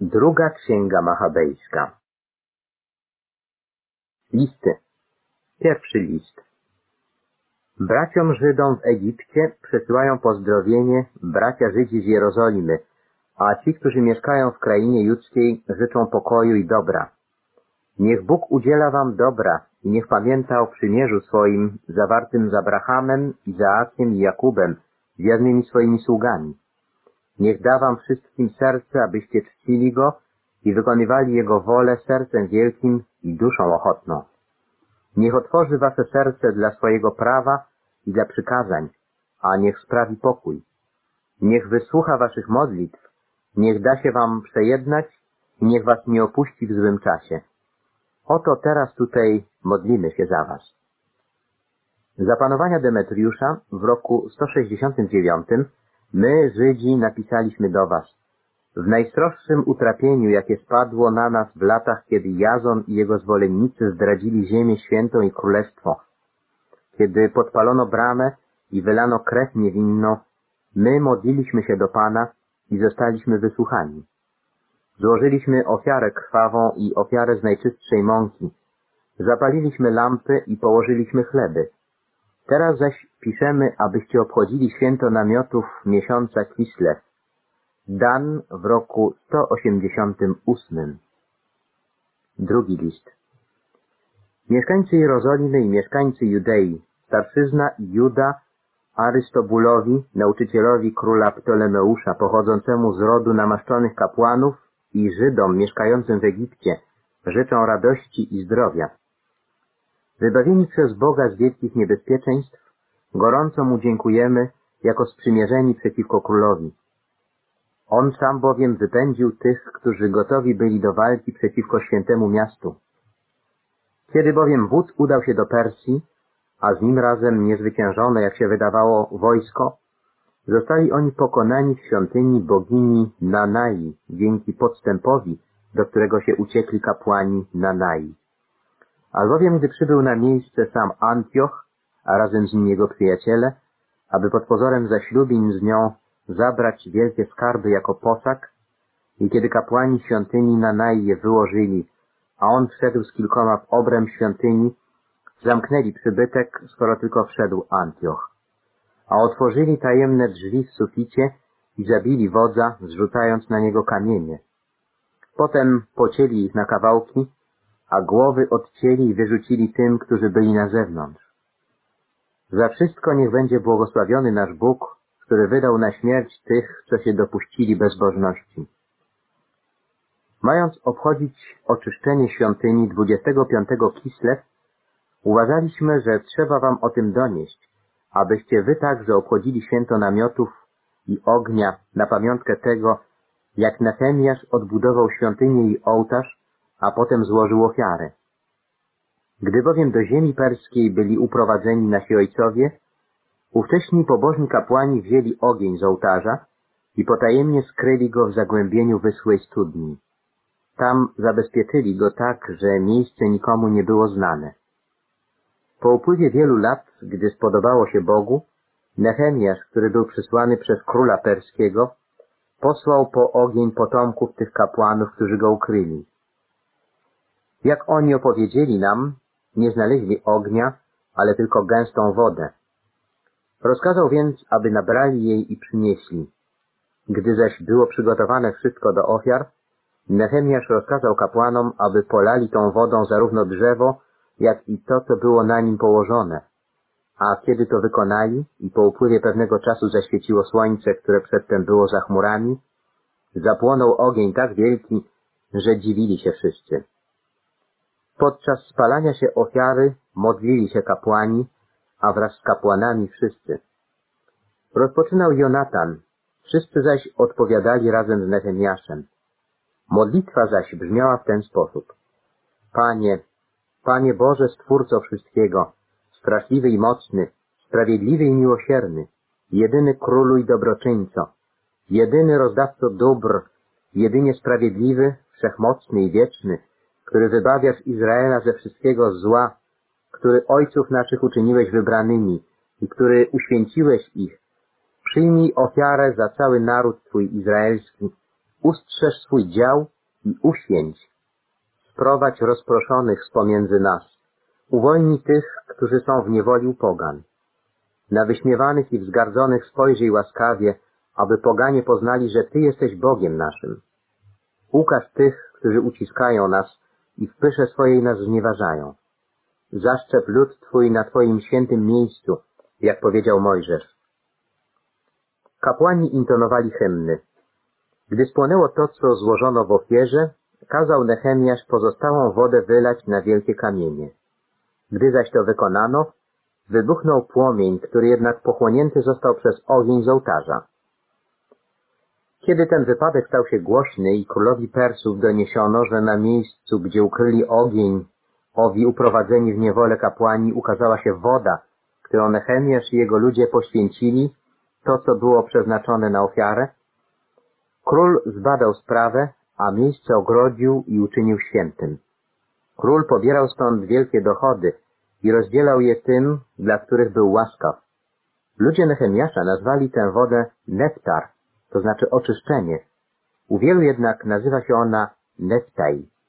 Druga Księga Machabejska. Listy. Pierwszy list. Braciom Żydom w Egipcie przesyłają pozdrowienie bracia Żydzi z Jerozolimy, a ci, którzy mieszkają w krainie judzkiej, życzą pokoju i dobra. Niech Bóg udziela wam dobra i niech pamięta o przymierzu swoim zawartym z Abrahamem, Izaakiem i Jakubem, wiernymi swoimi sługami. Niech da wam wszystkim serce, abyście czcili Go i wykonywali Jego wolę sercem wielkim i duszą ochotną. Niech otworzy wasze serce dla swojego prawa i dla przykazań, a niech sprawi pokój. Niech wysłucha waszych modlitw, niech da się wam przejednać i niech was nie opuści w złym czasie. Oto teraz tutaj modlimy się za was. Za panowania Demetriusza w roku 169 my, Żydzi, napisaliśmy do was w najstroższym utrapieniu, jakie spadło na nas w latach, kiedy Jazon i jego zwolennicy zdradzili ziemię świętą i królestwo. Kiedy podpalono bramę i wylano krew niewinną, my modliliśmy się do Pana i zostaliśmy wysłuchani. Złożyliśmy ofiarę krwawą i ofiarę z najczystszej mąki. Zapaliliśmy lampy i położyliśmy chleby. Teraz zaś piszemy, abyście obchodzili święto namiotów miesiąca Kislew, Dan w roku 188. Drugi list. Mieszkańcy Jerozolimy i mieszkańcy Judei, starszyzna i Juda, Arystobulowi, nauczycielowi króla Ptolemeusza, pochodzącemu z rodu namaszczonych kapłanów, i Żydom mieszkającym w Egipcie, życzą radości i zdrowia. Wybawieni przez Boga z wielkich niebezpieczeństw, gorąco Mu dziękujemy jako sprzymierzeni przeciwko królowi. On sam bowiem wypędził tych, którzy gotowi byli do walki przeciwko świętemu miastu. Kiedy bowiem wódz udał się do Persji, a z nim razem niezwyciężone, jak się wydawało, wojsko, zostali oni pokonani w świątyni bogini Nanai dzięki podstępowi, do którego się uciekli kapłani Nanai. Albowiem gdy przybył na miejsce sam Antioch, a razem z nim jego przyjaciele, aby pod pozorem zaślubin z nią zabrać wielkie skarby jako posag, i kiedy kapłani świątyni Nanai je wyłożyli, a on wszedł z kilkoma w obręb świątyni, zamknęli przybytek, skoro tylko wszedł Antioch. A otworzyli tajemne drzwi w suficie i zabili wodza, zrzucając na niego kamienie. Potem pocięli ich na kawałki, a głowy odcięli i wyrzucili tym, którzy byli na zewnątrz. Za wszystko niech będzie błogosławiony nasz Bóg, który wydał na śmierć tych, co się dopuścili bezbożności. Mając obchodzić oczyszczenie świątyni 25 Kislew, uważaliśmy, że trzeba wam o tym donieść, abyście wy także obchodzili święto namiotów i ognia na pamiątkę tego, jak Nehemiasz odbudował świątynię i ołtarz, a potem złożył ofiarę. Gdy bowiem do ziemi perskiej byli uprowadzeni nasi ojcowie, ówcześni pobożni kapłani wzięli ogień z ołtarza i potajemnie skryli go w zagłębieniu wyschłej studni. Tam zabezpieczyli go tak, że miejsce nikomu nie było znane. Po upływie wielu lat, gdy spodobało się Bogu, Nehemiasz, który był przysłany przez króla perskiego, posłał po ogień potomków tych kapłanów, którzy go ukryli. Jak oni opowiedzieli nam, nie znaleźli ognia, ale tylko gęstą wodę. Rozkazał więc, aby nabrali jej i przynieśli. Gdy zaś było przygotowane wszystko do ofiar, Nehemiasz rozkazał kapłanom, aby polali tą wodą zarówno drzewo, jak i to, co było na nim położone. A kiedy to wykonali i po upływie pewnego czasu zaświeciło słońce, które przedtem było za chmurami, zapłonął ogień tak wielki, że dziwili się wszyscy. Podczas spalania się ofiary modlili się kapłani, a wraz z kapłanami wszyscy. Rozpoczynał Jonatan, wszyscy zaś odpowiadali razem z Nehemiaszem. Modlitwa zaś brzmiała w ten sposób. Panie Boże, Stwórco wszystkiego, straszliwy i mocny, sprawiedliwy i miłosierny, jedyny Królu i dobroczyńco, jedyny rozdawco dóbr, jedynie sprawiedliwy, wszechmocny i wieczny, który wybawiasz Izraela ze wszystkiego zła, który ojców naszych uczyniłeś wybranymi i który uświęciłeś ich, przyjmij ofiarę za cały naród Twój izraelski Ustrzeż swój dział i uświęć. Sprowadź rozproszonych z pomiędzy nas. Uwolnij tych, którzy są w niewoli u pogan. Na wyśmiewanych i wzgardzonych spojrzyj łaskawie, aby poganie poznali, że Ty jesteś Bogiem naszym. Ukaż tych, którzy uciskają nas i w pysze swojej nas znieważają. Zaszczep lud Twój na Twoim świętym miejscu, jak powiedział Mojżesz. Kapłani intonowali hymny. Gdy spłonęło to, co złożono w ofierze, kazał Nehemiasz pozostałą wodę wylać na wielkie kamienie. Gdy zaś to wykonano, wybuchnął płomień, który jednak pochłonięty został przez ogień z ołtarza. Kiedy ten wypadek stał się głośny i królowi Persów doniesiono, że na miejscu, gdzie ukryli ogień, owi uprowadzeni w niewolę kapłani, ukazała się woda, którą Nehemiasz i jego ludzie poświęcili, to, co było przeznaczone na ofiarę, król zbadał sprawę, a miejsce ogrodził i uczynił świętym. Król pobierał stąd wielkie dochody i rozdzielał je tym, dla których był łaskaw. Ludzie Nehemiasza nazwali tę wodę Neftar, to znaczy oczyszczenie. U wielu jednak nazywa się ona Neftaj.